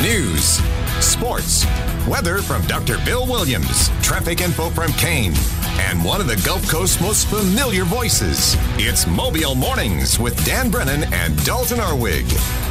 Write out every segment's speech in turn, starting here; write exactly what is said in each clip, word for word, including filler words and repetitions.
News, sports, weather from Doctor Bill Williams, traffic info from Kane, and one of the Gulf Coast's most familiar voices. It's Mobile Mornings with Dan Brennan and Dalton Arwig.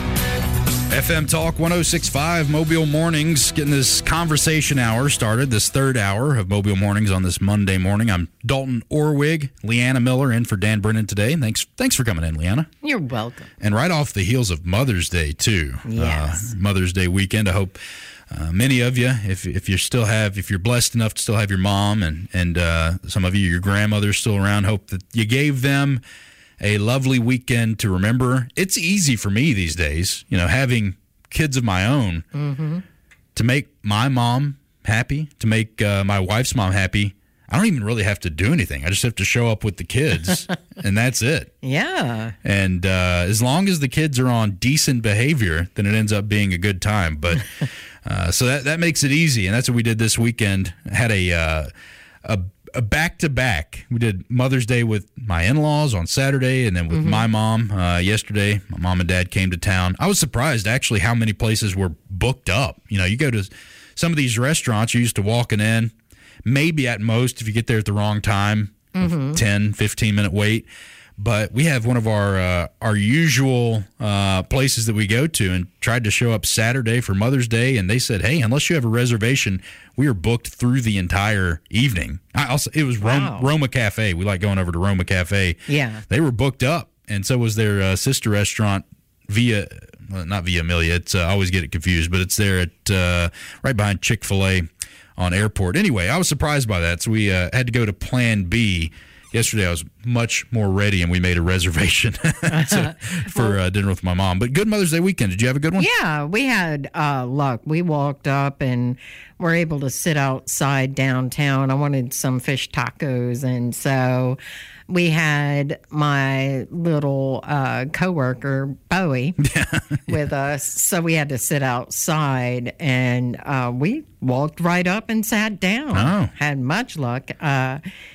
F M Talk one oh six point five, Mobile Mornings, getting this conversation hour started, this third hour of Mobile Mornings on this Monday morning. I'm Dalton Orwig, Leanna Miller in for Dan Brennan today. Thanks thanks for coming in, Leanna. You're welcome. And right off the heels of Mother's Day, too. Yes. Uh, Mother's Day weekend. I hope uh, many of you, if if you still have, if you're blessed enough to still have your mom and, and uh, some of you, your grandmother's still around, hope that you gave them a lovely weekend to remember. It's easy for me these days, you know, having kids of my own, mm-hmm. to make my mom happy, to make uh, my wife's mom happy. I don't even really have to do anything. I just have to show up with the kids, and that's it. Yeah. And uh, as long as the kids are on decent behavior, then it ends up being a good time. But uh, so that that makes it easy, and that's what we did this weekend. Had a uh, a A back-to-back. We did Mother's Day with my in-laws on Saturday, and then with mm-hmm. my mom uh, yesterday. My mom and dad came to town. I was surprised, actually, how many places were booked up. You know, you go to some of these restaurants, you're used to walking in, maybe at most, if you get there at the wrong time, mm-hmm. ten, fifteen-minute wait. But we have one of our uh, our usual uh, places that we go to, and tried to show up Saturday for Mother's Day, and they said, hey, unless you have a reservation, we are booked through the entire evening. I also, it was wow. Roma, Roma Cafe. We like going over to Roma Cafe. Yeah. They were booked up, and so was their uh, sister restaurant, Via, well, not Via Amelia. It's, uh, I always get it confused, but it's there at uh, right behind Chick-fil-A on Airport. Anyway, I was surprised by that, so we uh, had to go to Plan B. Yesterday, I was much more ready, and we made a reservation so, for uh, dinner with my mom. But good Mother's Day weekend. Did you have a good one? Yeah, we had uh, luck. We walked up and were able to sit outside downtown. I wanted some fish tacos, and so we had my little uh, coworker, Bowie, with us. So we had to sit outside, and uh, we walked right up and sat down. Oh. Had much luck. Uh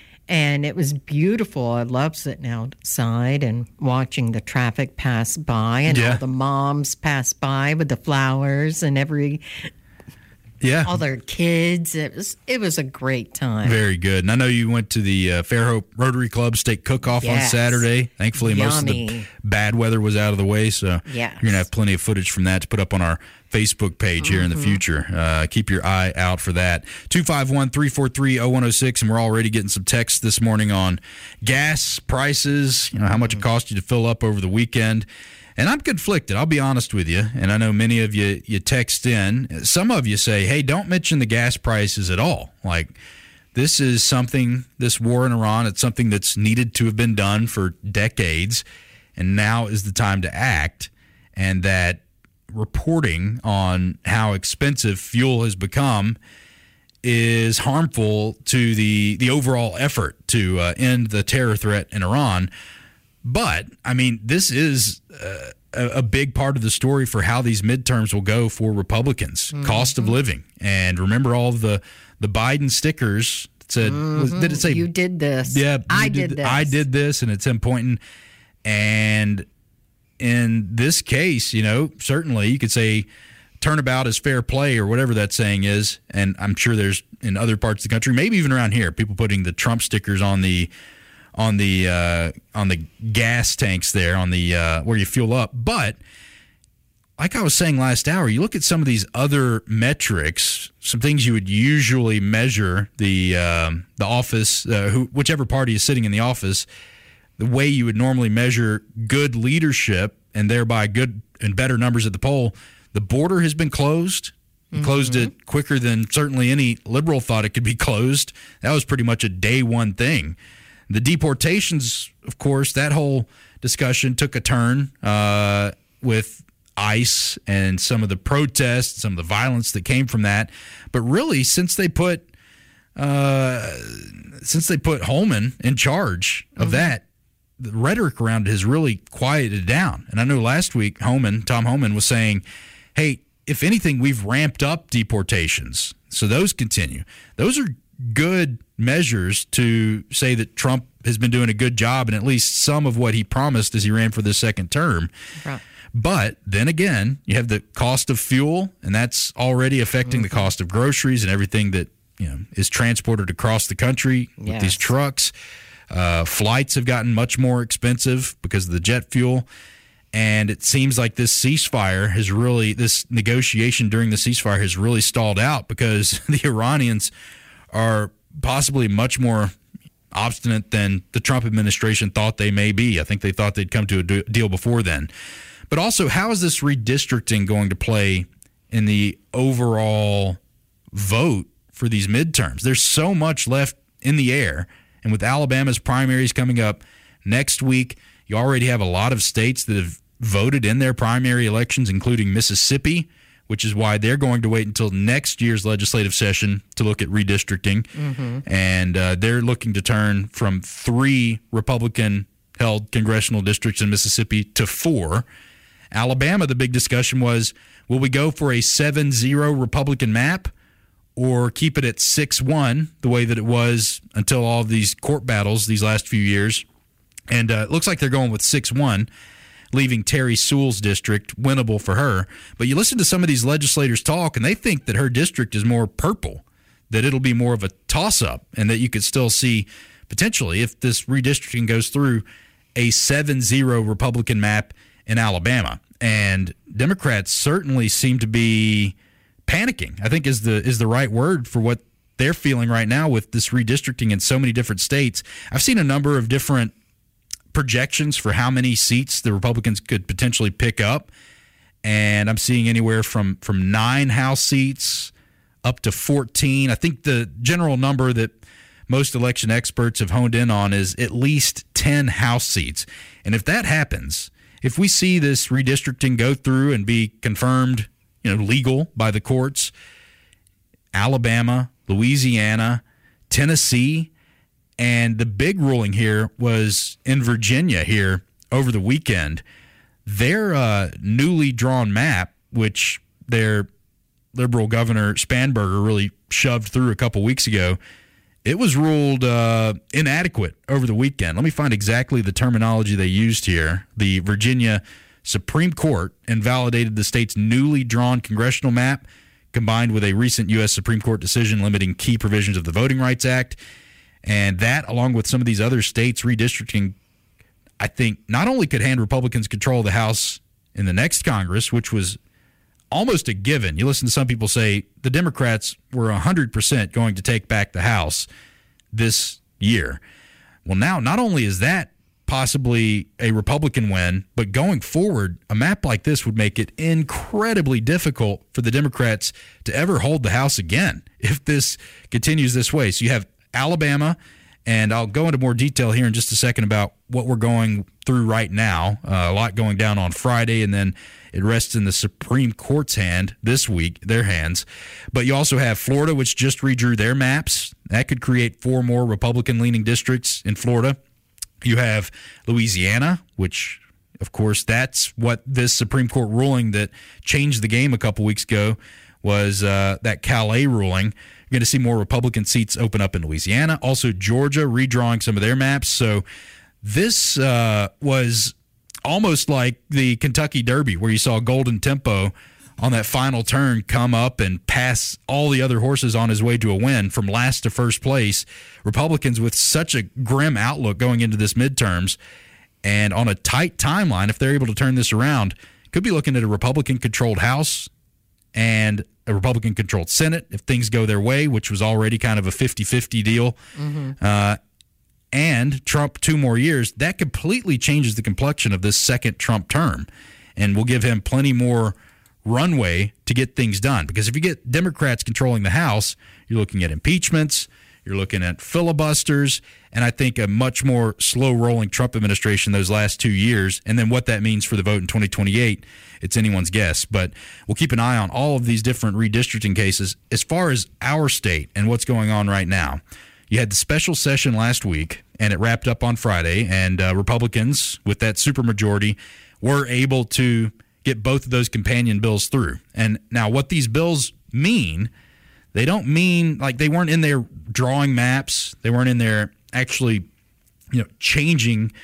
And it was beautiful. I love sitting outside and watching the traffic pass by, and yeah. all the moms pass by with the flowers and every yeah, all their kids. It was it was a great time. Very good. And I know you went to the uh, Fairhope Rotary Club Steak Cook-Off yes. on Saturday. Thankfully, Yummy. most of the bad weather was out of the way, so yes. you're going to have plenty of footage from that to put up on our Facebook page mm-hmm. here in the future. Uh, keep your eye out for that. two five one, three four three, oh one oh six, and we're already getting some texts this morning on gas prices, you know, how much mm-hmm. it cost you to fill up over the weekend. And I'm conflicted, I'll be honest with you, and I know many of you, you text in. Some of you say, hey, don't mention the gas prices at all. Like, this is something, this war in Iran, it's something that's needed to have been done for decades, and now is the time to act, and that reporting on how expensive fuel has become is harmful to the, the overall effort to uh, end the terror threat in Iran. But, I mean, this is uh, a, a big part of the story for how these midterms will go for Republicans. Mm-hmm. Cost of living. And remember all of the, the Biden stickers that said, mm-hmm. was, did it say? You did this. Yeah. I did, did this. I did this, and it's him pointing. And in this case, you know, certainly you could say turnabout is fair play or whatever that saying is. And I'm sure there's in other parts of the country, maybe even around here, people putting the Trump stickers on the on the uh, on the gas tanks there, on the uh, where you fuel up. But like I was saying last hour, you look at some of these other metrics, some things you would usually measure the um, the office, uh, who, whichever party is sitting in the office, the way you would normally measure good leadership and thereby good and better numbers at the poll. The border has been closed. Mm-hmm. Closed it quicker than certainly any liberal thought it could be closed. That was pretty much a day one thing. The deportations, of course, that whole discussion took a turn uh, with ICE and some of the protests, some of the violence that came from that. But really, since they put uh, since they put Holman in charge of mm-hmm. that, the rhetoric around it has really quieted down. And I know last week, Holman, Tom Holman, was saying, hey, if anything, we've ramped up deportations. So those continue. Those are good measures to say that Trump has been doing a good job in at least some of what he promised as he ran for the second term. Right. But then again, you have the cost of fuel, and that's already affecting mm-hmm. the cost of groceries and everything that you know is transported across the country with yes. these trucks. Uh, flights have gotten much more expensive because of the jet fuel. And it seems like this ceasefire has really, this negotiation during the ceasefire has really stalled out because the Iranians are possibly much more obstinate than the Trump administration thought they may be. I think they thought they'd come to a deal before then. But also, how is this redistricting going to play in the overall vote for these midterms? There's so much left in the air. And with Alabama's primaries coming up next week, you already have a lot of states that have voted in their primary elections, including Mississippi, which is why they're going to wait until next year's legislative session to look at redistricting. Mm-hmm. And uh, they're looking to turn from three Republican-held congressional districts in Mississippi to four. Alabama, the big discussion was, will we go for a seven zero Republican map or keep it at six one, the way that it was until all of these court battles these last few years? And uh, it looks like they're going with six one, leaving Terry Sewell's district winnable for her. But you listen to some of these legislators talk, and they think that her district is more purple, that it'll be more of a toss-up, and that you could still see potentially, if this redistricting goes through, a seven zero Republican map in Alabama. And Democrats certainly seem to be panicking, I think is the is the right word for what they're feeling right now with this redistricting in so many different states. I've seen a number of different projections for how many seats the Republicans could potentially pick up, and I'm seeing anywhere from, from nine House seats up to fourteen. I think the general number that most election experts have honed in on is at least ten House seats. And if that happens, if we see this redistricting go through and be confirmed, you know, legal by the courts, Alabama, Louisiana, Tennessee, and the big ruling here was in Virginia here over the weekend. Their uh, newly drawn map, which their liberal governor Spanberger really shoved through a couple weeks ago, it was ruled uh, inadequate over the weekend. Let me find exactly the terminology they used here. The Virginia Supreme Court invalidated the state's newly drawn congressional map, combined with a recent U S Supreme Court decision limiting key provisions of the Voting Rights Act. And that, along with some of these other states redistricting, I think not only could hand Republicans control the House in the next Congress, which was almost a given. You listen to some people say the Democrats were one hundred percent going to take back the House this year. Well, now not only is that possibly a Republican win, but going forward, a map like this would make it incredibly difficult for the Democrats to ever hold the House again if this continues this way. So you have Alabama, and I'll go into more detail here in just a second about what we're going through right now. Uh, a lot going down on Friday, and then it rests in the Supreme Court's hand this week, their hands. But you also have Florida, which just redrew their maps. That could create four more Republican-leaning districts in Florida. You have Louisiana, which, of course, that's what this Supreme Court ruling that changed the game a couple weeks ago was uh, that Calais ruling. You're going to see more Republican seats open up in Louisiana. Also, Georgia redrawing some of their maps. So this uh, was almost like the Kentucky Derby, where you saw Golden Tempo on that final turn come up and pass all the other horses on his way to a win from last to first place. Republicans with such a grim outlook going into this midterms, and on a tight timeline, if they're able to turn this around, could be looking at a Republican-controlled House and a Republican-controlled Senate if things go their way, which was already kind of a fifty-fifty deal. Mm-hmm. Uh, and Trump two more years, that completely changes the complexion of this second Trump term and will give him plenty more runway to get things done. Because if you get Democrats controlling the House, you're looking at impeachments, you're looking at filibusters, and I think a much more slow-rolling Trump administration those last two years. And then what that means for the vote in twenty twenty-eight, it's anyone's guess. But we'll keep an eye on all of these different redistricting cases. As far as our state and what's going on right now, you had the special session last week, and it wrapped up on Friday, and uh, Republicans, with that supermajority, were able to get both of those companion bills through. And now what these bills mean, they don't mean like they weren't in there drawing maps. They weren't in there actually, you know, changing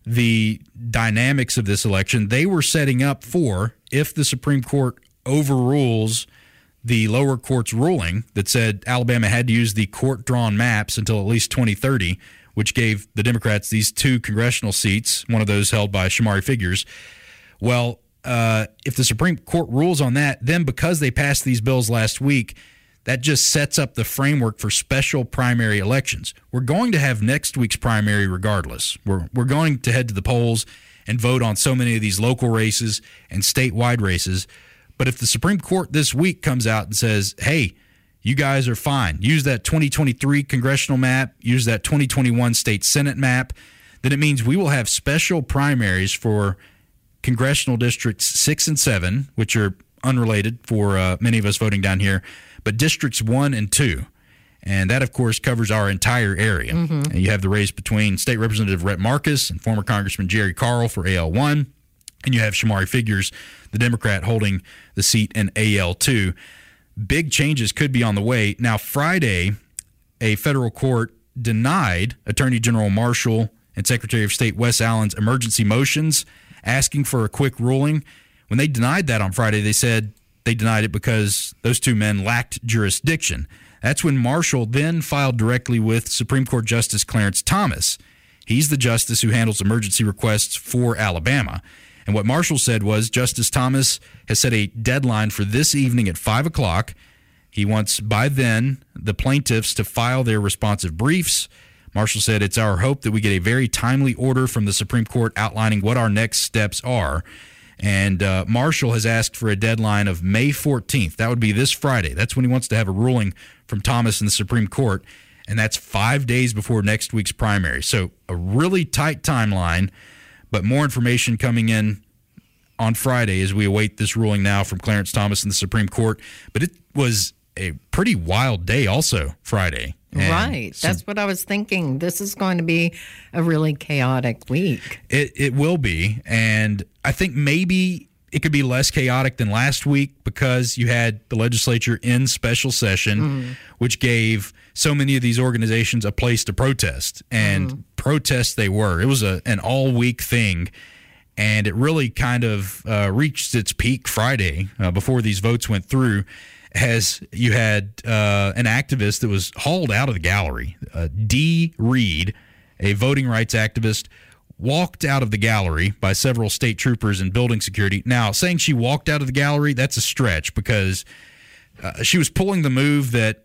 the dynamics of this election. They were setting up for, if the Supreme Court overrules the lower court's ruling that said Alabama had to use the court-drawn maps until at least twenty thirty, which gave the Democrats these two congressional seats, one of those held by Shamari Figures. Well, uh, if the Supreme Court rules on that, then because they passed these bills last week, that just sets up the framework for special primary elections. We're going to have next week's primary regardless. We're we're going to head to the polls and vote on so many of these local races and statewide races. But if the Supreme Court this week comes out and says, hey, you guys are fine, use that twenty twenty-three congressional map, use that twenty twenty-one state Senate map, then it means we will have special primaries for congressional districts six and seven, which are unrelated for uh, many of us voting down here, but districts one and two. And that, of course, covers our entire area. Mm-hmm. And you have the race between State Representative Rhett Marcus and former Congressman Jerry Carl for A L one. And you have Shamari Figures, the Democrat, holding the seat in A L two. Big changes could be on the way. Now, Friday, a federal court denied Attorney General Marshall and Secretary of State Wes Allen's emergency motions, asking for a quick ruling. When they denied that on Friday, they said they denied it because those two men lacked jurisdiction. That's when Marshall then filed directly with Supreme Court Justice Clarence Thomas. He's the justice who handles emergency requests for Alabama. And what Marshall said was Justice Thomas has set a deadline for this evening at five o'clock. He wants, by then, the plaintiffs to file their responsive briefs. Marshall said, it's our hope that we get a very timely order from the Supreme Court outlining what our next steps are. And uh, Marshall has asked for a deadline of May fourteenth. That would be this Friday. That's when he wants to have a ruling from Thomas in the Supreme Court. And that's five days before next week's primary. So a really tight timeline, but more information coming in on Friday as we await this ruling now from Clarence Thomas in the Supreme Court. But it was a pretty wild day also Friday. And right. so that's what I was thinking. This is going to be a really chaotic week. It it will be. And I think maybe it could be less chaotic than last week because you had the legislature in special session, mm-hmm. which gave so many of these organizations a place to protest. And mm-hmm. protests they were. It was a an all-week thing. And it really kind of uh, reached its peak Friday uh, before these votes went through, as you had uh, an activist that was hauled out of the gallery. Uh, Dee Reed, a voting rights activist, walked out of the gallery by several state troopers and building security. Now, saying she walked out of the gallery, that's a stretch because uh, she was pulling the move that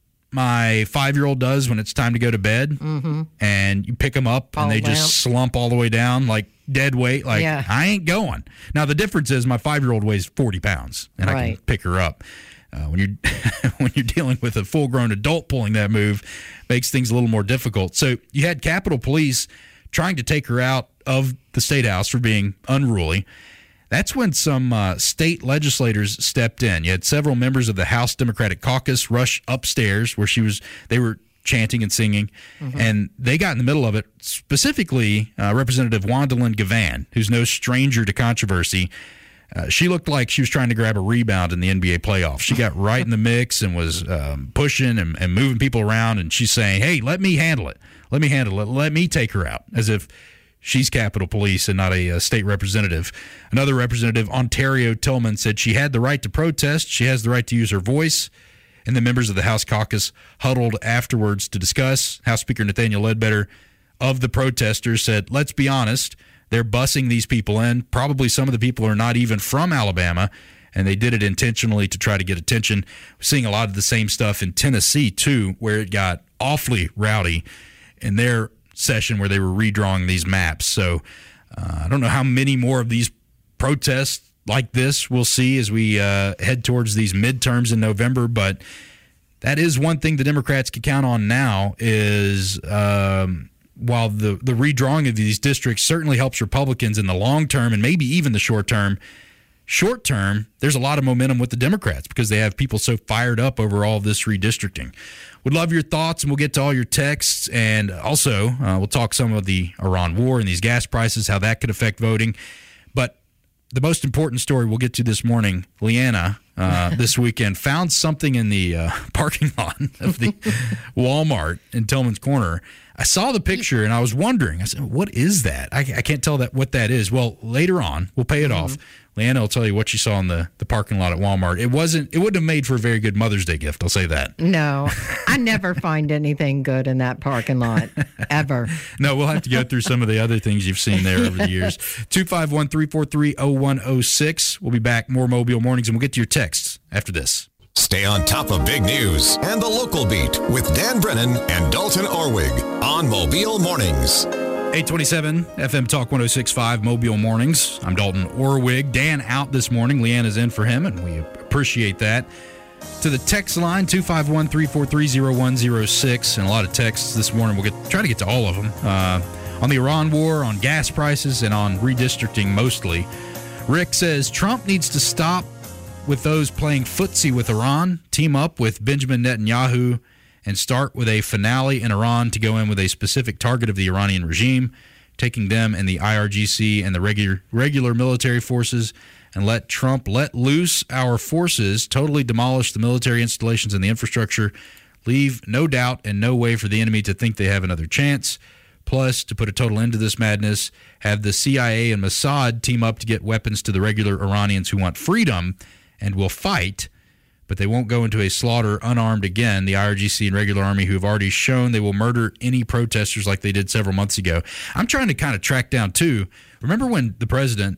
my five-year-old does when it's time to go to bed, mm-hmm. and you pick them up Fall and they down. just slump all the way down like dead weight. Like, yeah. I ain't going. Now, the difference is my five-year-old weighs forty pounds, and right. I can pick her up. Uh, when you're when you're dealing with a full-grown adult pulling that move, makes things a little more difficult. So you had Capitol Police trying to take her out of the State House for being unruly. That's when some uh, state legislators stepped in. You had several members of the House Democratic Caucus rush upstairs where she was. They were chanting and singing, mm-hmm. and they got in the middle of it. Specifically, uh, Representative Wandalyn Gavan, who's no stranger to controversy. Uh, she looked like she was trying to grab a rebound in the N B A playoffs. She got right in the mix and was um, pushing and, and moving people around, and she's saying, hey, let me handle it. Let me handle it. Let me take her out, as if she's Capitol Police and not a, a state representative. Another representative, Ontario Tillman, said she had the right to protest. She has the right to use her voice. And the members of the House caucus huddled afterwards to discuss. House Speaker Nathaniel Ledbetter of the protesters said, let's be honest, they're bussing these people in. Probably some of the people are not even from Alabama, and they did it intentionally to try to get attention. We're seeing a lot of the same stuff in Tennessee, too, where it got awfully rowdy in their session where they were redrawing these maps. So uh, I don't know how many more of these protests like this we'll see as we uh, head towards these midterms in November, but that is one thing the Democrats can count on now is um, while the, the redrawing of these districts certainly helps Republicans in the long term and maybe even the short term, short term, there's a lot of momentum with the Democrats because they have people so fired up over all of this redistricting. Would love your thoughts, and we'll get to all your texts. And also, uh, we'll talk some of the Iran war and these gas prices, how that could affect voting. But the most important story we'll get to this morning, Leanna, uh, this weekend, found something in the uh, parking lot of the Walmart in Tillman's Corner. I saw the picture and I was wondering. I said, "What is that?" I, I can't tell that what that is. Well, later on, we'll pay it mm-hmm. off. Leanna will tell you what she saw in the, the parking lot at Walmart. It wasn't. It wouldn't have made for a very good Mother's Day gift. I'll say that. No, I never find anything good in that parking lot ever. No, we'll have to go through some of the other things you've seen there over the years. two five one, three four three, zero one zero six. We'll be back. More Mobile Mornings, and we'll get to your texts after this. Stay on top of big news and the local beat with Dan Brennan and Dalton Orwig on Mobile Mornings. eight twenty-seven F M Talk one oh six point five Mobile Mornings. I'm Dalton Orwig. Dan out this morning. Leanna's in for him, and we appreciate that. To the text line, two five one, three four three, zero one zero six, and a lot of texts this morning. We'll get try to get to all of them. Uh, on the Iran war, on gas prices, and on redistricting mostly. Rick says Trump needs to stop with those playing footsie with Iran, team up with Benjamin Netanyahu, and start with a finale in Iran to go in with a specific target of the Iranian regime, taking them and the I R G C and the regular regular military forces, and let Trump let loose our forces, totally demolish the military installations and the infrastructure, leave no doubt and no way for the enemy to think they have another chance. Plus, to put a total end to this madness, have the C I A and Mossad team up to get weapons to the regular Iranians who want freedom and will fight, but they won't go into a slaughter unarmed again. The I R G C and regular army who have already shown they will murder any protesters like they did several months ago. I'm trying to kind of track down, too. Remember when the president,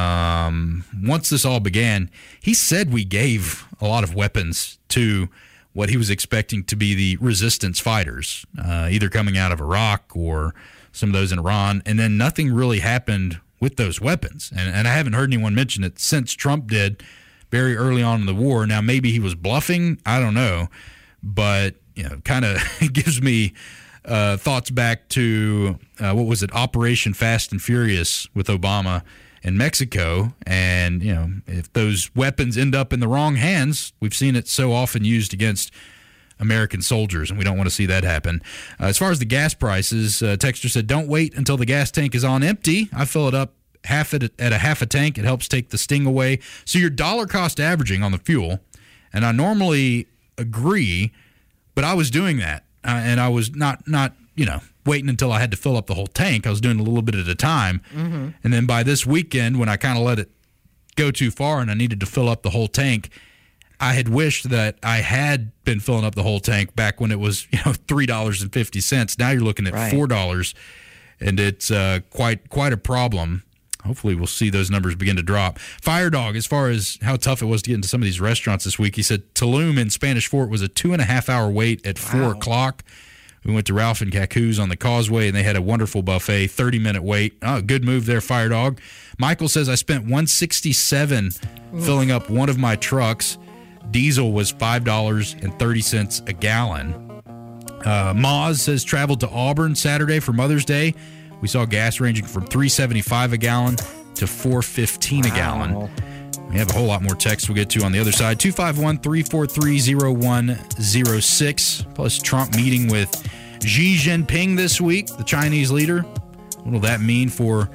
um, once this all began, he said we gave a lot of weapons to what he was expecting to be the resistance fighters, uh, either coming out of Iraq or some of those in Iran, and then nothing really happened with those weapons. And, and I haven't heard anyone mention it since Trump did very early on in the war. Now, maybe he was bluffing. I don't know. But, you know, kind of gives me uh, thoughts back to, uh, what was it, Operation Fast and Furious with Obama in Mexico. And, you know, if those weapons end up in the wrong hands, we've seen it so often used against American soldiers, and we don't want to see that happen. Uh, as far as the gas prices, uh, Texter said, don't wait until the gas tank is on empty. I fill it up half at a, at a half a tank. It helps take the sting away. So you're dollar cost averaging on the fuel, and I normally agree, but I was doing that, uh, and I was not not you know waiting until I had to fill up the whole tank. I was doing a little bit at a time, mm-hmm. and then by this weekend, when I kind of let it go too far and I needed to fill up the whole tank, I had wished that I had been filling up the whole tank back when it was you know three dollars and fifty cents. Now you're looking at right. four dollars, and it's uh, quite quite a problem. Hopefully we'll see those numbers begin to drop. Fire Dog, as far as how tough it was to get into some of these restaurants this week, he said Tulum in Spanish Fort was a two and a half hour wait at wow. four o'clock. We went to Ralph and Kaku's on the Causeway, and they had a wonderful buffet, thirty minute wait. Oh, good move there, Fire Dog. Michael says I spent one hundred sixty-seven dollars filling up one of my trucks. Diesel was five dollars and thirty cents a gallon. Uh, Moz says traveled to Auburn Saturday for Mother's Day. We saw gas ranging from three seventy-five a gallon to four fifteen wow. a gallon. We have a whole lot more text we'll get to on the other side. two five one, three four three, zero one zero six. Plus Trump meeting with Xi Jinping this week, the Chinese leader. What will that mean for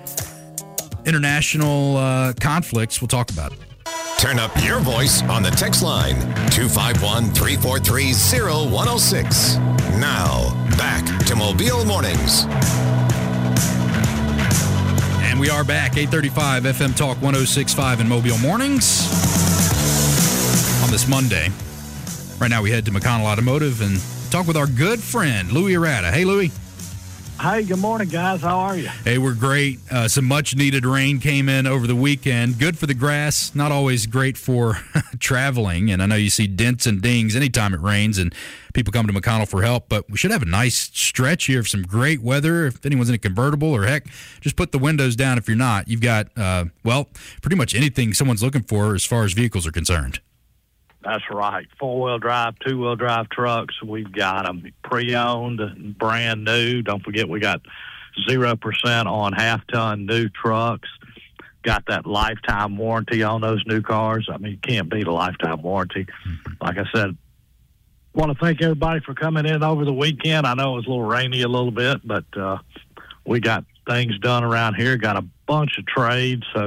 international uh, conflicts? We'll talk about it. Turn up your voice on the text line, two five one, three four three, zero one zero six. Now, back to Mobile Mornings. And we are back, eight thirty-five F M Talk one oh six point five in Mobile Mornings on this Monday. Right now we head to McConnell Automotive and talk with our good friend, Louis Arata. Hey, Louis. Hey, good morning, guys. How are you? Hey, we're great. Uh, some much-needed rain came in over the weekend. Good for the grass, not always great for traveling. And I know you see dents and dings anytime it rains, and people come to McConnell for help. But we should have a nice stretch here of some great weather. If anyone's in a convertible, or heck, just put the windows down if you're not. You've got, uh, well, pretty much anything someone's looking for as far as vehicles are concerned. That's right. Four-wheel drive, two-wheel drive trucks. We've got them pre-owned, brand new. Don't forget we got zero percent on half-ton new trucks. Got that lifetime warranty on those new cars. I mean, you can't beat a lifetime warranty. Like I said, want to thank everybody for coming in over the weekend. I know it was a little rainy a little bit, but uh, we got things done around here. Got a bunch of trades, so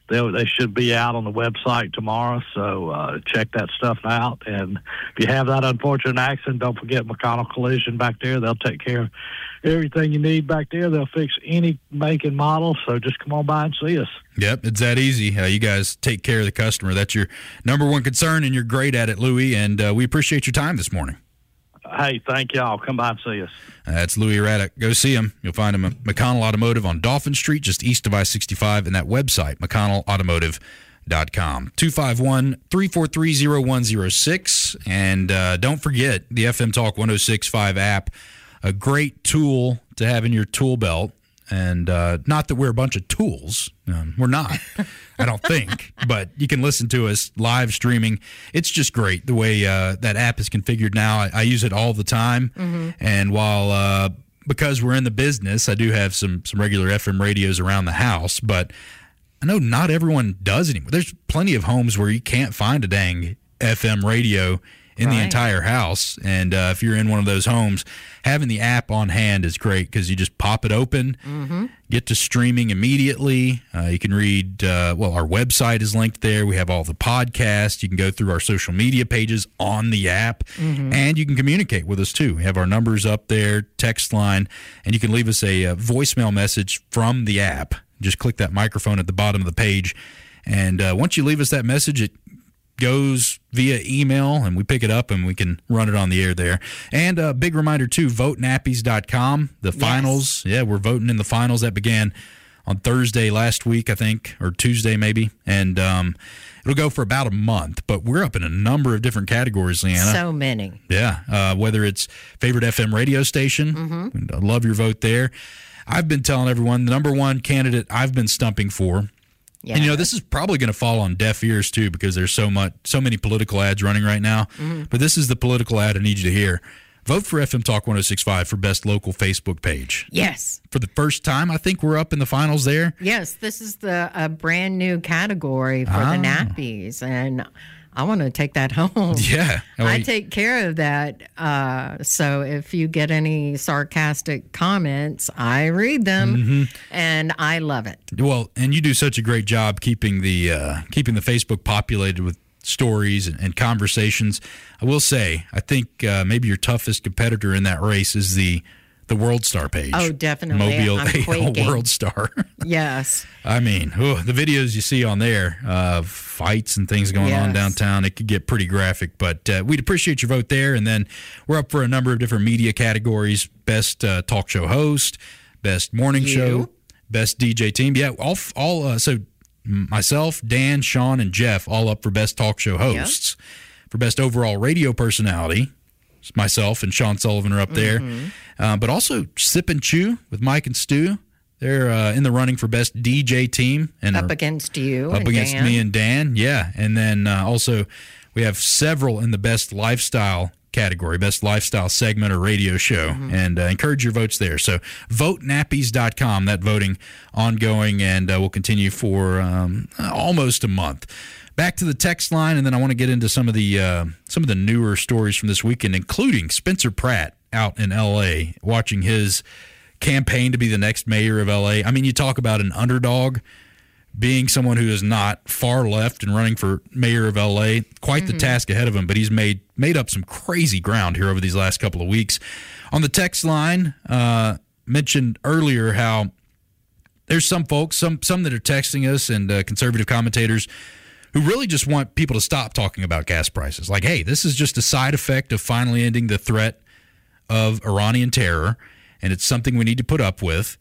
they they should be out on the website tomorrow. So uh, check that stuff out. And if you have that unfortunate accident, don't forget McConnell Collision back there. They'll take care of everything you need back there. They'll fix any make and model. So just come on by and see us. Yep, it's that easy. Uh, you guys take care of the customer. That's your number one concern, and you're great at it, Louie. And uh, we appreciate your time this morning. Hey, thank y'all. Come by and see us. That's Louie Raddick. Go see him. You'll find him at McConnell Automotive on Dolphin Street, just east of I sixty-five, and that website, mcconnell automotive dot com. two five one, three four three, zero one zero six. And uh, don't forget the F M Talk one oh six point five app, a great tool to have in your tool belt. And uh, not that we're a bunch of tools. Um, we're not, I don't think. But you can listen to us live streaming. It's just great the way uh, that app is configured now. I, I use it all the time. Mm-hmm. And while uh, because we're in the business, I do have some some regular F M radios around the house. But I know not everyone does anymore. There's plenty of homes where you can't find a dang F M radio in right. the entire house. And uh, if you're in one of those homes, having the app on hand is great because you just pop it open, mm-hmm. get to streaming immediately. Uh, you can read, uh, well, our website is linked there. We have all the podcasts. You can go through our social media pages on the app, mm-hmm. and you can communicate with us too. We have our numbers up there, text line, and you can leave us a, a voicemail message from the app. Just click that microphone at the bottom of the page. And uh, once you leave us that message, it goes via email, and we pick it up, and we can run it on the air there. And a big reminder, too, vote nappies dot com. The finals, yes. yeah, we're voting in the finals. That began on Thursday last week, I think, or Tuesday maybe. And um, it'll go for about a month. But we're up in a number of different categories, Leanna. So many. Yeah, uh, whether it's favorite F M radio station. Mm-hmm. I love your vote there. I've been telling everyone the number one candidate I've been stumping for. Yeah. And, you know, this is probably going to fall on deaf ears, too, because there's so much, so many political ads running right now. Mm-hmm. But this is the political ad I need you to hear. Vote for F M Talk one oh six point five for Best Local Facebook Page. Yes. For the first time, I think we're up in the finals there. Yes, this is the a brand new category for ah. the nappies, and I want to take that home. Yeah. I, mean, I take care of that. Uh, so if you get any sarcastic comments, I read them, mm-hmm. and I love it. Well, and you do such a great job keeping the uh, keeping the Facebook populated with stories and, and conversations. I will say, I think uh, maybe your toughest competitor in that race is the the World Star page. Oh, definitely. Mobile I'm A L World Star. Yes. I mean, oh, the videos you see on there, uh, fights and things going yes. on downtown, it could get pretty graphic. But uh, we'd appreciate your vote there. And then we're up for a number of different media categories: best uh, talk show host, best morning you. show, best D J team. Yeah, all all. Uh, so myself, Dan, Sean, and Jeff all up for best talk show hosts. Yep. For best overall radio personality, myself and Sean Sullivan are up there. Mm-hmm. Uh, but also Sip and Chew with Mike and Stu. They're uh, in the running for best D J team. And up against you Up and against Dan. me and Dan, yeah. And then uh, also we have several in the best lifestyle category, best lifestyle segment or radio show. Mm-hmm. And uh, encourage your votes there. So vote nappies dot com, that voting ongoing, and uh, will continue for um, almost a month. Back to the text line, and then I want to get into some of the uh, some of the newer stories from this weekend, including Spencer Pratt out in L A watching his campaign to be the next mayor of L A. I mean, you talk about an underdog being someone who is not far left and running for mayor of L A. Quite mm-hmm. the task ahead of him, but he's made made up some crazy ground here over these last couple of weeks. On the text line, uh, mentioned earlier how there's some folks, some some that are texting us and uh, conservative commentators who really just want people to stop talking about gas prices. Like, hey, this is just a side effect of finally ending the threat of Iranian terror, and it's something we need to put up with.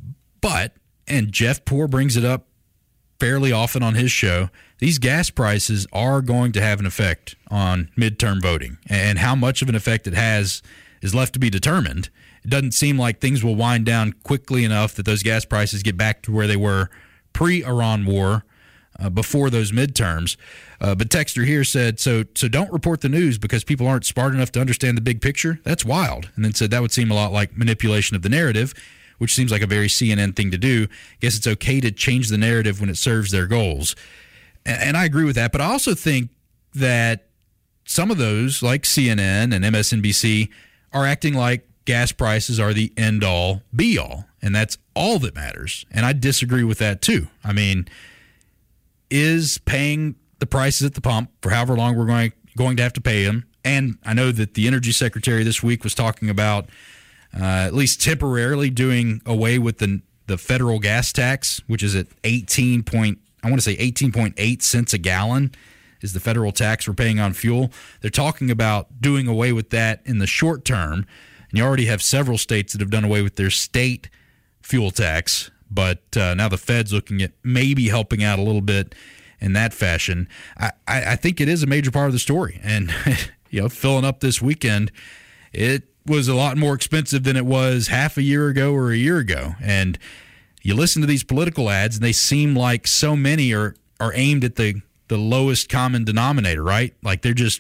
But, and Jeff Poor brings it up fairly often on his show, these gas prices are going to have an effect on midterm voting. And how much of an effect it has is left to be determined. It doesn't seem like things will wind down quickly enough that those gas prices get back to where they were pre-Iran war, Uh, before those midterms. Uh, but Texter here said, so so don't report the news because people aren't smart enough to understand the big picture. That's wild. And then said that would seem a lot like manipulation of the narrative, which seems like a very C N N thing to do. Guess it's okay to change the narrative when it serves their goals. And, and I agree with that. But I also think that some of those, like C N N and M S N B C, are acting like gas prices are the end-all, be-all. And that's all that matters. And I disagree with that, too. I mean, is paying the prices at the pump for however long we're going going to have to pay them. And I know that the Energy Secretary this week was talking about uh, at least temporarily doing away with the the federal gas tax, which is at eighteen point I want to say eighteen point eight cents a gallon is the federal tax we're paying on fuel. They're talking about doing away with that in the short term. And you already have several states that have done away with their state fuel tax. But uh, now the Fed's looking at maybe helping out a little bit in that fashion. I, I, I think it is a major part of the story. And, you know, filling up this weekend, it was a lot more expensive than it was half a year ago or a year ago. And you listen to these political ads, and they seem like so many are, are aimed at the, the lowest common denominator, right? Like they're just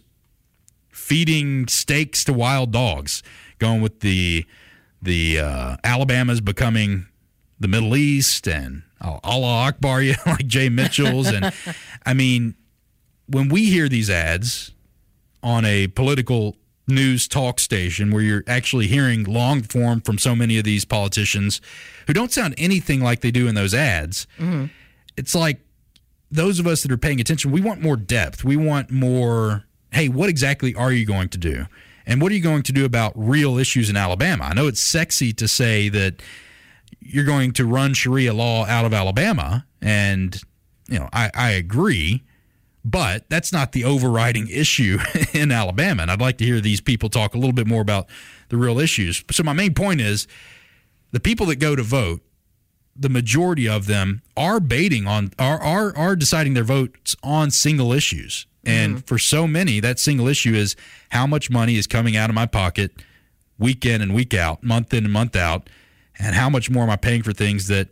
feeding steaks to wild dogs, going with the the uh, Alabama's becoming the Middle East and oh, Allah Akbar, you like Jay Mitchell's. And I mean, when we hear these ads on a political news talk station where you're actually hearing long form from so many of these politicians who don't sound anything like they do in those ads, mm-hmm. it's like those of us that are paying attention, we want more depth. We want more, hey, what exactly are you going to do? And what are you going to do about real issues in Alabama? I know it's sexy to say that you're going to run Sharia law out of Alabama, and you know I, I agree, but that's not the overriding issue in Alabama. And I'd like to hear these people talk a little bit more about the real issues. So my main point is the people that go to vote, the majority of them are baiting on are are, are deciding their votes on single issues. And mm-hmm. for so many, that single issue is how much money is coming out of my pocket week in and week out, month in and month out, and how much more am I paying for things that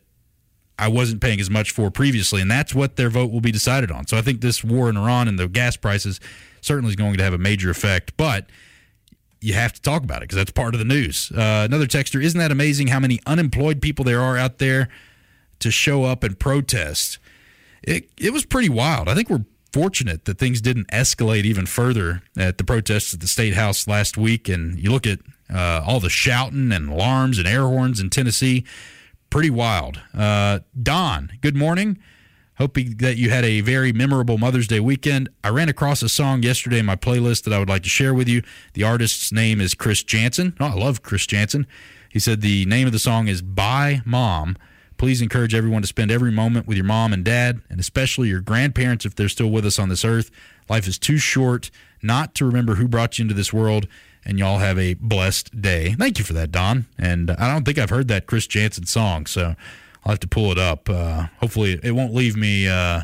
I wasn't paying as much for previously. And that's what their vote will be decided on. So I think this war in Iran and the gas prices certainly is going to have a major effect. But you have to talk about it because that's part of the news. Uh, another texter, isn't that amazing how many unemployed people there are out there to show up and protest? It, it was pretty wild. I think we're fortunate that things didn't escalate even further at the protests at the State House last week. And you look at uh, all the shouting and alarms and air horns in Tennessee, pretty wild. Uh, Don, good morning. Hoping that you had a very memorable Mother's Day weekend. I ran across a song yesterday in my playlist that I would like to share with you. The artist's name is Chris Janson. Oh, I love Chris Janson. He said the name of the song is Bye Mom. Please encourage everyone to spend every moment with your mom and dad, and especially your grandparents if they're still with us on this earth. Life is too short not to remember who brought you into this world, and y'all have a blessed day. Thank you for that, Don. And I don't think I've heard that Chris Janson song, so I'll have to pull it up. Uh, hopefully it won't leave me uh,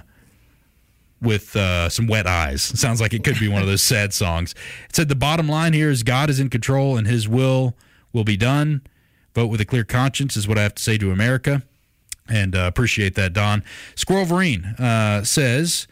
with uh, some wet eyes. It sounds like it could be one of those sad songs. It said the bottom line here is God is in control, and his will will be done. Vote with a clear conscience is what I have to say to America. And uh, appreciate that, Don. Squirrel Vereen uh, says,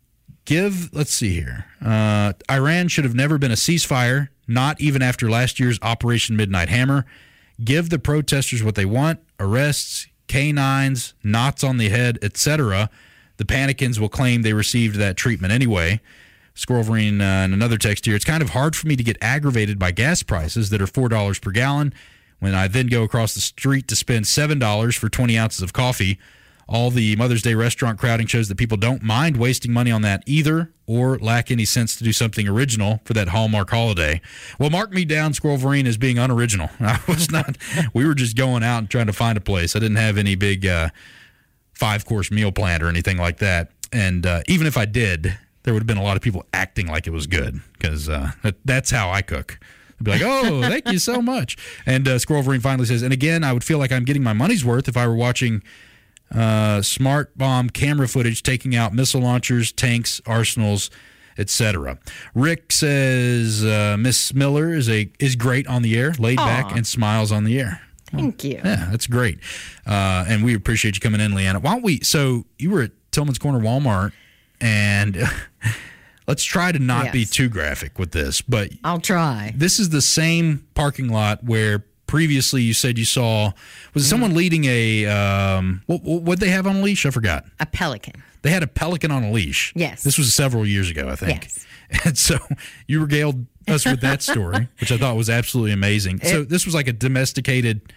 give, let's see here. Uh, Iran should have never been a ceasefire, not even after last year's Operation Midnight Hammer. Give the protesters what they want, arrests, canines, knots on the head, et cetera. The Panicans will claim they received that treatment anyway. Squirrel Vereen uh, in another text here, it's kind of hard for me to get aggravated by gas prices that are four dollars per gallon. When I then go across the street to spend seven dollars for twenty ounces of coffee. All the Mother's Day restaurant crowding shows that people don't mind wasting money on that either, or lack any sense to do something original for that Hallmark holiday. Well, mark me down, Squirrel Vereen, as being unoriginal. I was not. We were just going out and trying to find a place. I didn't have any big uh, five-course meal planned or anything like that. And uh, even if I did, there would have been a lot of people acting like it was good, because uh, that, that's how I cook. I'd be like, oh, thank you so much. And uh, Squirrel Vereen finally says, and again, I would feel like I'm getting my money's worth if I were watching uh, smart bomb camera footage taking out missile launchers, tanks, arsenals, et cetera. Rick says uh, Miss Miller is a is great on the air, laid Aww. back, and smiles on the air. Thank you. Yeah, that's great. Uh, and we appreciate you coming in, Leanna. Why don't we, so you were at Tillman's Corner Walmart, and let's try to not yes. be too graphic with this, but I'll try. This is the same parking lot where previously you said you saw, was mm. someone leading a, um, what what'd they have on a leash? I forgot. A pelican. They had a pelican on a leash. Yes. This was several years ago, I think. Yes. And so you regaled us with that story, which I thought was absolutely amazing. It, so this was like a domesticated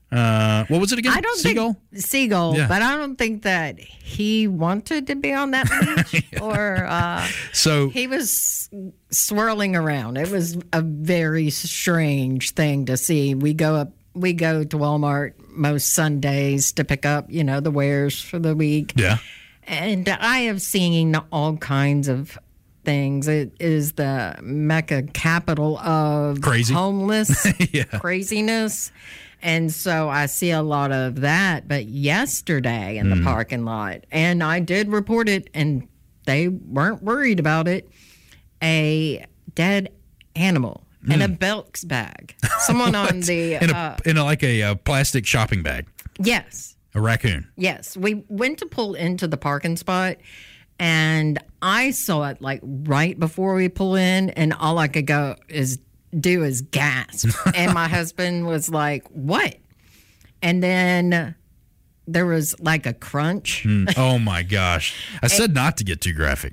Uh, what was it again? I don't Seagull? think Seagull, Yeah. but I don't think that he wanted to be on that leash or uh, So he was swirling around. It was a very strange thing to see. We go up, we go to Walmart most Sundays to pick up, you know, the wares for the week. yeah. And I have seen all kinds of things. It is the Mecca capital of Crazy. homeless Yeah. craziness. And so I see a lot of that. But yesterday in the parking lot, and I did report it, and they weren't worried about it, a dead animal in a Belk's bag. Someone on the, In a, uh, in a like a, uh plastic shopping bag, yes. a raccoon. Yes, we went to pull into the parking spot, and I saw it like right before we pull in, and all I could go is do is gasp. And my husband was like, "What?" And then there was like a crunch, Mm, oh my gosh! I said not to get too graphic.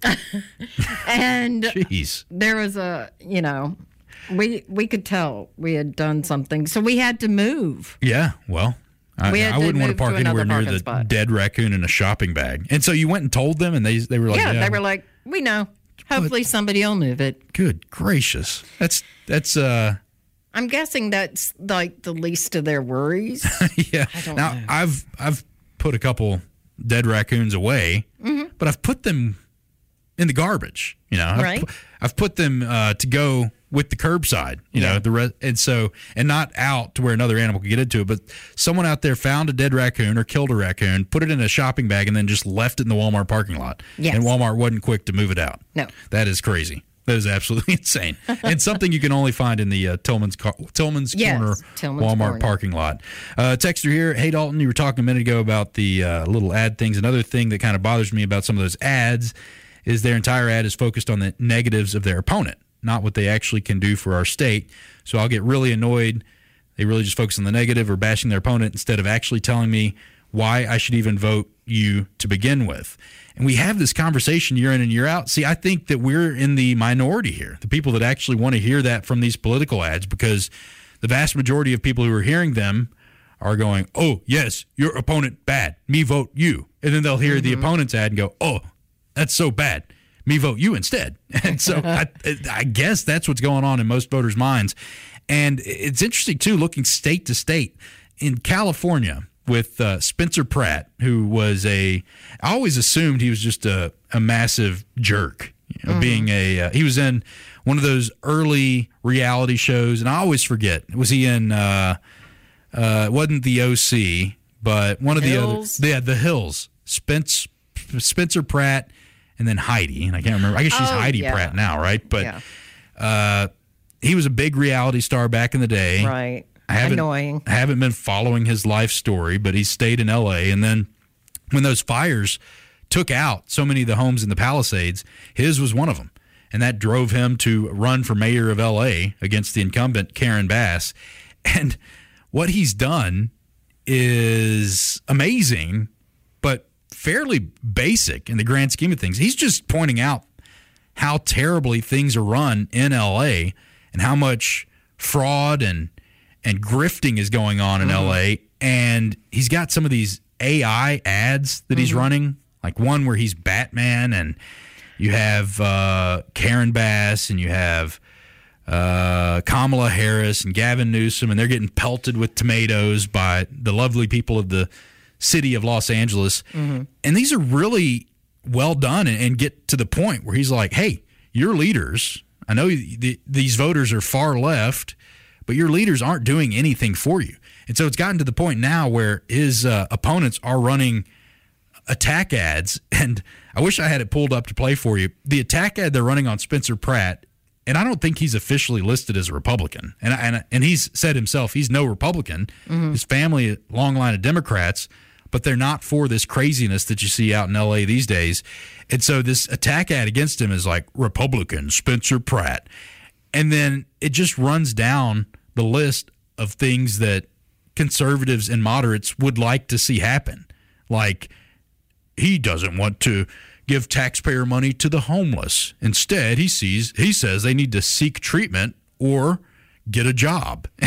and Jeez. there was a, you know, we we could tell we had done something, so we had to move. Yeah. Well. I, We had I to wouldn't want move to park to another anywhere near parking the spot. dead raccoon in a shopping bag. And so you went and told them, and they they were like, yeah, yeah, they were like, "We know. Hopefully somebody will move it." good gracious. That's that's uh I'm guessing that's like the least of their worries. yeah. don't Now know. I've I've put a couple dead raccoons away, Mm-hmm. but I've put them in the garbage. You know, I've, Right. pu- I've put them uh, to go with the curbside. You know, Yeah. the re- and so and not out to where another animal could get into it. But someone out there found a dead raccoon or killed a raccoon, put it in a shopping bag, and then just left it in the Walmart parking lot. Yes. And Walmart wasn't quick to move it out. No. That is crazy. That is absolutely insane, and something you can only find in the uh, Tillman's car- Tillman's Yes, Corner Tillman's Walmart Corner. parking lot. Uh, texter here, hey Dalton, you were talking a minute ago about the uh, little ad things. Another thing that kind of bothers me about some of those ads is their entire ad is focused on the negatives of their opponent, not what they actually can do for our state. So I'll get really annoyed. They really just focus on the negative or bashing their opponent instead of actually telling me why I should even vote you to begin with. And we have this conversation year in and year out. See, I think that we're in the minority here, the people that actually want to hear that from these political ads, because the vast majority of people who are hearing them are going, oh, yes, your opponent bad. Me vote you. And then they'll hear the opponent's ad and go, oh, that's so bad. Me vote you instead. And so I, I guess that's what's going on in most voters' minds. And it's interesting, too, looking state to state. In California, with uh, Spencer Pratt, who was a, I always assumed he was just a, a massive jerk, you know, being a, uh, he was in one of those early reality shows, and I always forget, was he in, uh, uh, it wasn't the O C, but one of Hills? the other, yeah, the Hills, Spence, Spencer Pratt, and then Heidi, and I can't remember, I guess she's Oh, Heidi yeah. Pratt now, right? But Yeah. uh, he was a big reality star back in the day. Right. I haven't, Annoying. I haven't been following his life story, but he stayed in L A. And then when those fires took out so many of the homes in the Palisades, his was one of them. And that drove him to run for mayor of L A against the incumbent, Karen Bass. And what he's done is amazing, but fairly basic in the grand scheme of things. He's just pointing out how terribly things are run in L A and how much fraud and and grifting is going on in L A. And he's got some of these A I ads that he's running, like one where he's Batman, and you have uh, Karen Bass, and you have uh, Kamala Harris and Gavin Newsom, and they're getting pelted with tomatoes by the lovely people of the city of Los Angeles. And these are really well done and, and get to the point where he's like, hey, your leaders, I know the, these voters are far left, but your leaders aren't doing anything for you. And so it's gotten to the point now where his uh, opponents are running attack ads. And I wish I had it pulled up to play for you. The attack ad they're running on Spencer Pratt, and I don't think he's officially listed as a Republican. And and, and he's said himself he's no Republican. His family, a long line of Democrats, but they're not for this craziness that you see out in L A these days. And so this attack ad against him is like Republican Spencer Pratt. And then it just runs down the list of things that conservatives and moderates would like to see happen. Like, he doesn't want to give taxpayer money to the homeless. Instead, he sees he says they need to seek treatment or get a job. And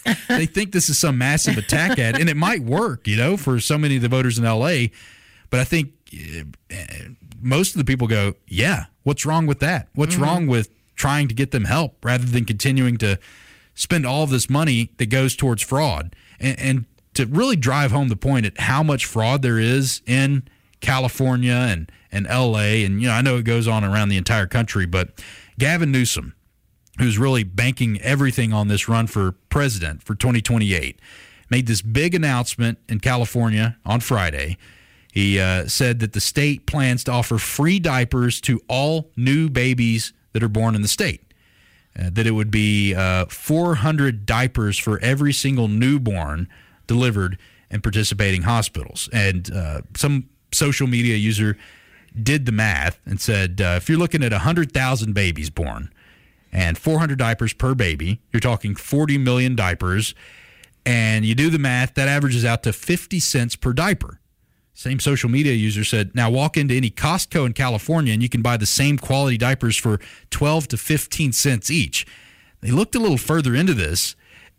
they think this is some massive attack ad, and it might work, you know, for so many of the voters in L A. But I think uh, most of the people go, yeah, what's wrong with that? What's mm-hmm. wrong with trying to get them help rather than continuing to spend all of this money that goes towards fraud? And, and to really drive home the point at how much fraud there is in California and, and L A, and, you know, I know it goes on around the entire country, but Gavin Newsom, who's really banking everything on this run for president for twenty twenty-eight, made this big announcement in California on Friday. He uh, said that the state plans to offer free diapers to all new babies that are born in the state, uh, that it would be uh, four hundred diapers for every single newborn delivered in participating hospitals. And uh, some social media user did the math and said, uh, if you're looking at one hundred thousand babies born and four hundred diapers per baby, you're talking forty million diapers. And you do the math, that averages out to fifty cents per diaper. Same social media user said, now walk into any Costco in California and you can buy the same quality diapers for twelve to fifteen cents each. They looked a little further into this,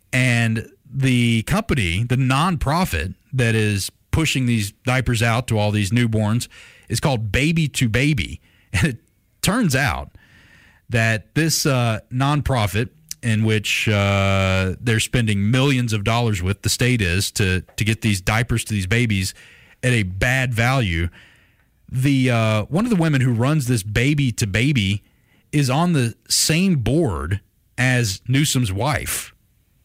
and the company, the nonprofit that is pushing these diapers out to all these newborns, is called Baby to Baby. And it turns out that this uh, nonprofit, in which uh, they're spending millions of dollars with, the state is, to, to get these diapers to these babies at a bad value. The uh, one of the women who runs this Baby to Baby is on the same board as Newsom's wife.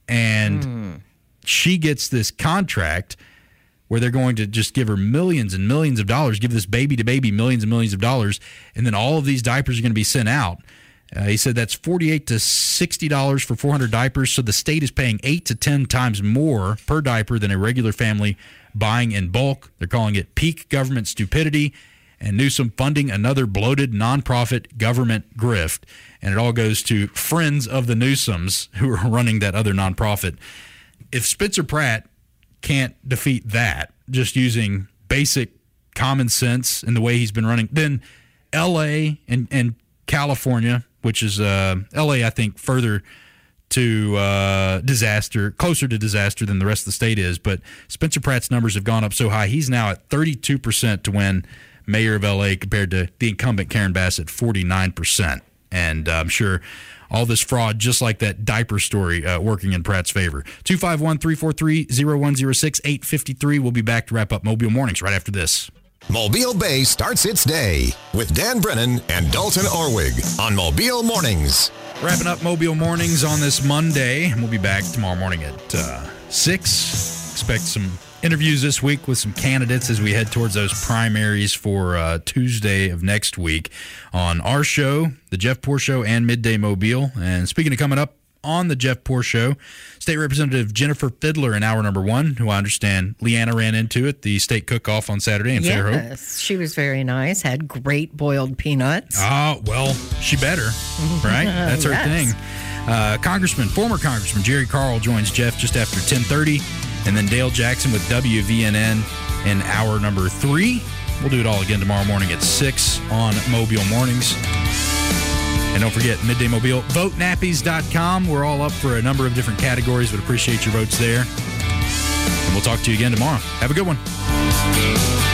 And mm. she gets this contract where they're going to just give her millions and millions of dollars, give this Baby to Baby millions and millions of dollars, and then all of these diapers are going to be sent out. Uh, he said that's forty-eight to sixty dollars for four hundred diapers, so the state is paying eight to ten times more per diaper than a regular family buying in bulk. They're calling it peak government stupidity, and Newsom funding another bloated nonprofit government grift. And it all goes to friends of the Newsoms who are running that other nonprofit. If Spencer Pratt can't defeat that just using basic common sense in the way he's been running, then L A and, and California, which is uh, L A, I think, further to uh, disaster, closer to disaster than the rest of the state is. But Spencer Pratt's numbers have gone up so high. He's now at thirty-two percent to win mayor of L A compared to the incumbent Karen Bass at forty-nine percent. And uh, I'm sure all this fraud, just like that diaper story, uh, working in Pratt's favor. two five one, three four three, zero one zero six, eight five three. We'll be back to wrap up Mobile Mornings right after this. Mobile Bay starts its day with Dan Brennan and Dalton Orwig on Mobile Mornings. Wrapping up Mobile Mornings on this Monday. We'll be back tomorrow morning at uh, six. Expect some interviews this week with some candidates as we head towards those primaries for uh, Tuesday of next week on our show, The Jeff Poor Show, and Midday Mobile. And speaking of coming up on The Jeff Poor Show, State Representative Jennifer Fiddler in hour number one, who I understand Leanna ran into at the state cook-off on Saturday in Fairhope. Yes, she was very nice, had great boiled peanuts. Oh, well, she better, right? That's her yes. thing. Uh, Congressman, former Congressman Jerry Carl joins Jeff just after ten thirty, and then Dale Jackson with W V N N in hour number three. We'll do it all again tomorrow morning at six on Mobile Mornings. And don't forget, Midday Mobile, vote nappies dot com. We're all up for a number of different categories. Would appreciate your votes there. And we'll talk to you again tomorrow. Have a good one.